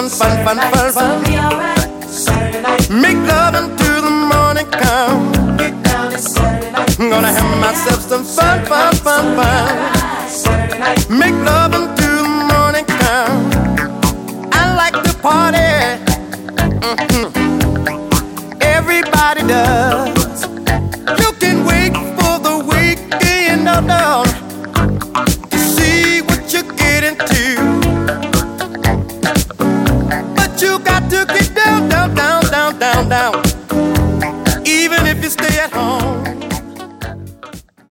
fun, fun, fun, fun. Make love until the morning come. I'm gonna have myself some fun, fun, fun, fun. Make love